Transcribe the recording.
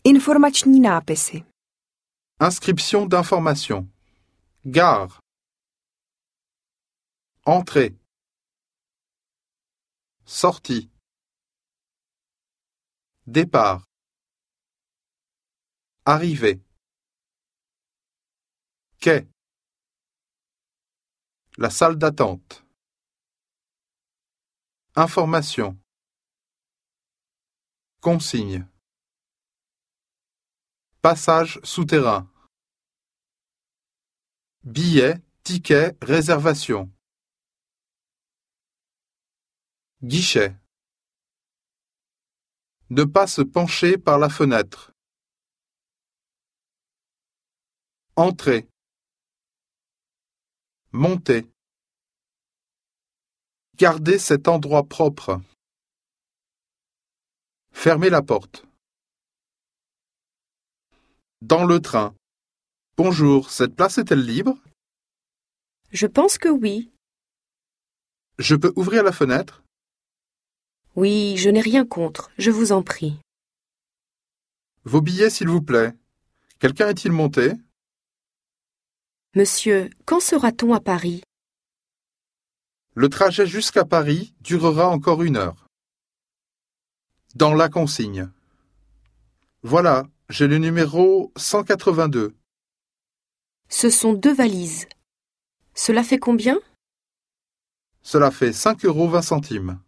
Informační nápisy. Inscription d'information. Gare. Entrée. Sortie. Départ. Arrivée. Quai. La salle d'attente. Information. Consigne. Passage souterrain. Billet, ticket, réservation. Guichet. Ne pas se pencher par la fenêtre. Entrée. Monter. Gardez cet endroit propre. Fermez la porte. Dans le train. Bonjour, cette place est-elle libre? Je pense que oui. Je peux ouvrir la fenêtre? Oui, je n'ai rien contre, je vous en prie. Vos billets, s'il vous plaît. Quelqu'un est-il monté? Monsieur, quand sera-t-on à Paris? Le trajet jusqu'à Paris durera encore 1 heure. Dans la consigne. Voilà, j'ai le numéro 182. Ce sont 2 valises. Cela fait combien? Cela fait 5,20 €.